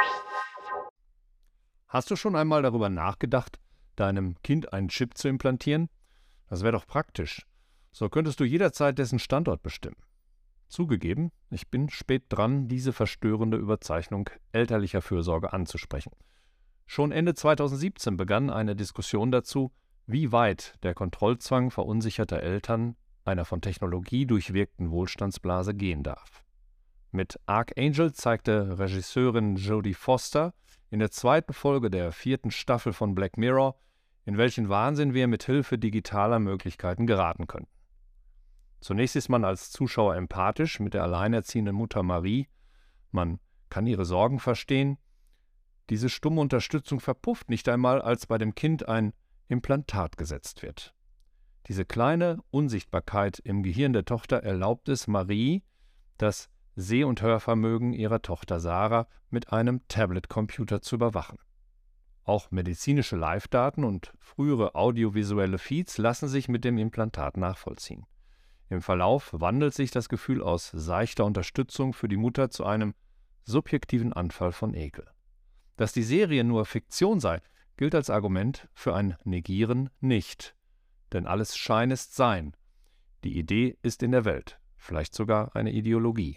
Hast du schon einmal darüber nachgedacht, deinem Kind einen Chip zu implantieren? Das wäre doch praktisch. So könntest du jederzeit dessen Standort bestimmen. Zugegeben, ich bin spät dran, diese verstörende Überzeichnung elterlicher Fürsorge anzusprechen. Schon Ende 2017 begann eine Diskussion dazu, wie weit der Kontrollzwang verunsicherter Eltern einer von Technologie durchwirkten Wohlstandsblase gehen darf. Mit Archangel zeigte Regisseurin Jodie Foster in der zweiten Folge der 4. Staffel von Black Mirror, in welchen Wahnsinn wir mit Hilfe digitaler Möglichkeiten geraten können. Zunächst ist man als Zuschauer empathisch mit der alleinerziehenden Mutter Marie. Man kann ihre Sorgen verstehen. Diese stumme Unterstützung verpufft nicht einmal, als bei dem Kind ein Implantat gesetzt wird. Diese kleine Unsichtbarkeit im Gehirn der Tochter erlaubt es Marie, das Seh- und Hörvermögen ihrer Tochter Sarah mit einem Tablet-Computer zu überwachen. Auch medizinische Live-Daten und frühere audiovisuelle Feeds lassen sich mit dem Implantat nachvollziehen. Im Verlauf wandelt sich das Gefühl aus seichter Unterstützung für die Mutter zu einem subjektiven Anfall von Ekel. Dass die Serie nur Fiktion sei, gilt als Argument für ein Negieren nicht. Denn alles Schein ist Sein. Die Idee ist in der Welt, vielleicht sogar eine Ideologie.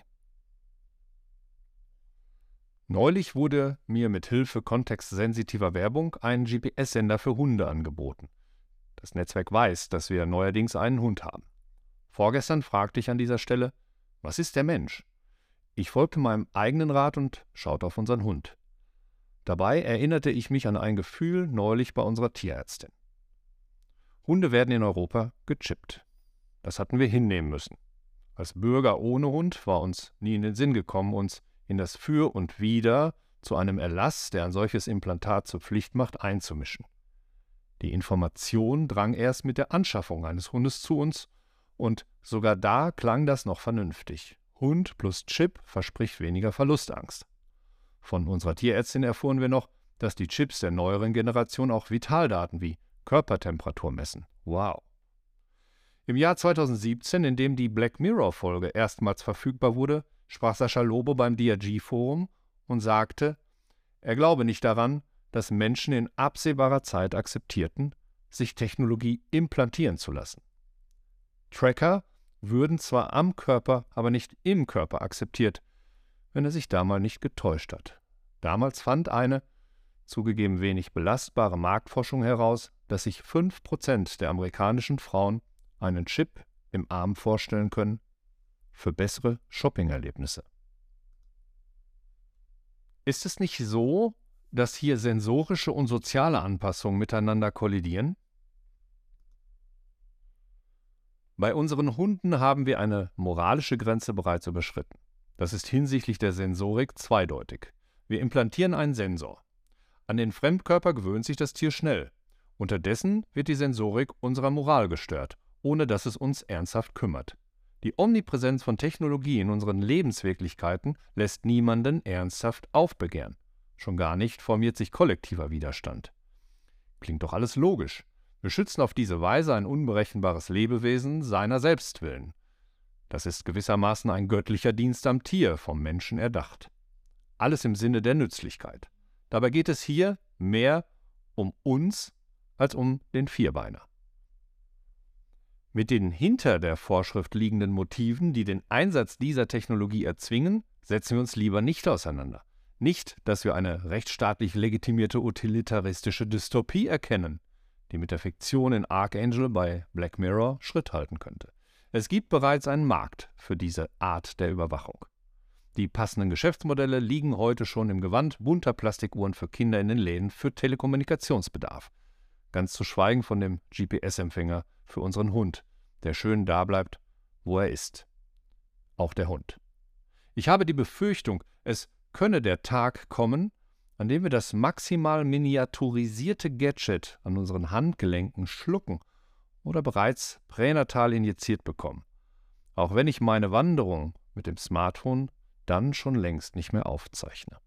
Neulich wurde mir mit Hilfe kontextsensitiver Werbung ein GPS-Sender für Hunde angeboten. Das Netzwerk weiß, dass wir neuerdings einen Hund haben. Vorgestern fragte ich an dieser Stelle, was ist der Mensch? Ich folgte meinem eigenen Rat und schaute auf unseren Hund. Dabei erinnerte ich mich an ein Gefühl neulich bei unserer Tierärztin. Hunde werden in Europa gechippt. Das hatten wir hinnehmen müssen. Als Bürger ohne Hund war uns nie in den Sinn gekommen, uns in das Für und Wider zu einem Erlass, der ein solches Implantat zur Pflicht macht, einzumischen. Die Information drang erst mit der Anschaffung eines Hundes zu uns, und sogar da klang das noch vernünftig. Hund plus Chip verspricht weniger Verlustangst. Von unserer Tierärztin erfuhren wir noch, dass die Chips der neueren Generation auch Vitaldaten wie Körpertemperatur messen. Wow! Im Jahr 2017, in dem die Black Mirror-Folge erstmals verfügbar wurde, sprach Sascha Lobo beim DRG-Forum und sagte, er glaube nicht daran, dass Menschen in absehbarer Zeit akzeptierten, sich Technologie implantieren zu lassen. Tracker würden zwar am Körper, aber nicht im Körper akzeptiert, wenn er sich da mal nicht getäuscht hat. Damals fand eine, zugegeben wenig belastbare Marktforschung heraus, dass sich 5% der amerikanischen Frauen einen Chip im Arm vorstellen können für bessere Shoppingerlebnisse. Ist es nicht so, dass hier sensorische und soziale Anpassungen miteinander kollidieren? Bei unseren Hunden haben wir eine moralische Grenze bereits überschritten. Das ist hinsichtlich der Sensorik zweideutig. Wir implantieren einen Sensor. An den Fremdkörper gewöhnt sich das Tier schnell. Unterdessen wird die Sensorik unserer Moral gestört, ohne dass es uns ernsthaft kümmert. Die Omnipräsenz von Technologie in unseren Lebenswirklichkeiten lässt niemanden ernsthaft aufbegehren. Schon gar nicht formiert sich kollektiver Widerstand. Klingt doch alles logisch. Wir schützen auf diese Weise ein unberechenbares Lebewesen seiner selbst willen. Das ist gewissermaßen ein göttlicher Dienst am Tier, vom Menschen erdacht. Alles im Sinne der Nützlichkeit. Dabei geht es hier mehr um uns als um den Vierbeiner. Mit den hinter der Vorschrift liegenden Motiven, die den Einsatz dieser Technologie erzwingen, setzen wir uns lieber nicht auseinander. Nicht, dass wir eine rechtsstaatlich legitimierte utilitaristische Dystopie erkennen, die mit der Fiktion in Archangel bei Black Mirror Schritt halten könnte. Es gibt bereits einen Markt für diese Art der Überwachung. Die passenden Geschäftsmodelle liegen heute schon im Gewand bunter Plastikuhren für Kinder in den Läden für Telekommunikationsbedarf. Ganz zu schweigen von dem GPS-Empfänger für unseren Hund, der schön da bleibt, wo er ist. Auch der Hund. Ich habe die Befürchtung, es könne der Tag kommen, an dem wir das maximal miniaturisierte Gadget an unseren Handgelenken schlucken oder bereits pränatal injiziert bekommen, auch wenn ich meine Wanderung mit dem Smartphone dann schon längst nicht mehr aufzeichne.